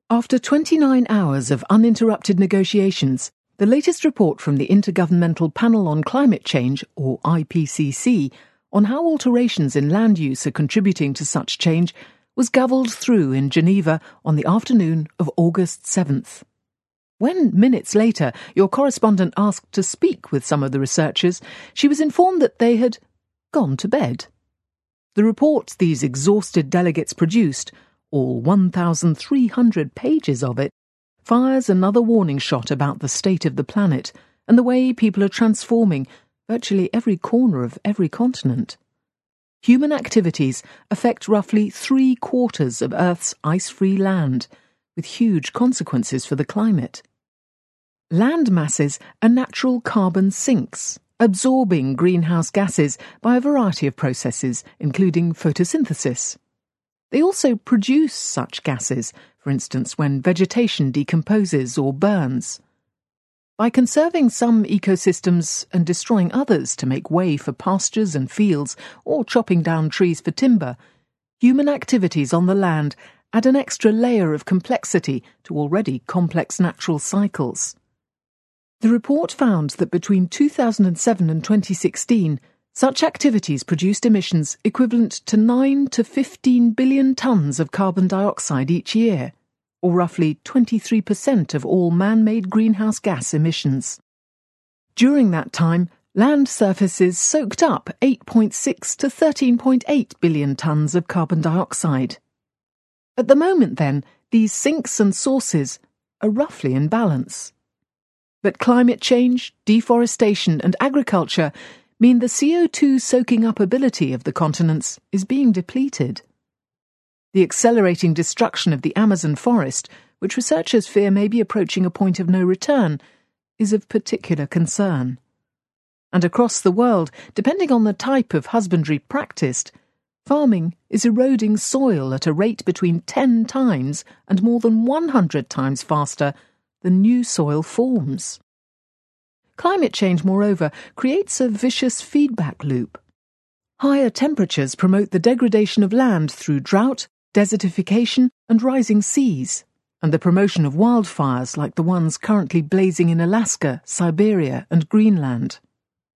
After 29 hours of uninterrupted negotiations, the latest report from the Intergovernmental Panel on Climate Change, or IPCC, on how alterations in land use are contributing to such change was gavelled through in Geneva on the afternoon of August 7th. When, minutes later, your correspondent asked to speak with some of the researchers, she was informed that they had gone to bed. The report these exhausted delegates produced, all 1,300 pages of it, fires another warning shot about the state of the planet and the way people are transforming virtually every corner of every continent. Human activities affect roughly 3/4 of Earth's ice-free land, with huge consequences for the climate. Land masses are natural carbon sinks, absorbing greenhouse gases by a variety of processes, including photosynthesis. They also produce such gases, for instance when vegetation decomposes or burns. By conserving some ecosystems and destroying others to make way for pastures and fields or chopping down trees for timber, human activities on the land add an extra layer of complexity to already complex natural cycles. The report found that between 2007 and 2016, such activities produced emissions equivalent to 9 to 15 billion tonnes of carbon dioxide each year, or roughly 23% of all man-made greenhouse gas emissions. During that time, land surfaces soaked up 8.6 to 13.8 billion tonnes of carbon dioxide. At the moment, then, these sinks and sources are roughly in balance. But climate change, deforestation and agriculture mean the CO2 soaking up ability of the continents is being depleted. The accelerating destruction of the Amazon forest, which researchers fear may be approaching a point of no return, is of particular concern. And across the world, depending on the type of husbandry practiced, farming is eroding soil at a rate between 10 times and more than 100 times faster than new soil forms. Climate change, moreover, creates a vicious feedback loop. Higher temperatures promote the degradation of land through drought, desertification and rising seas, and the promotion of wildfires like the ones currently blazing in Alaska, Siberia and Greenland.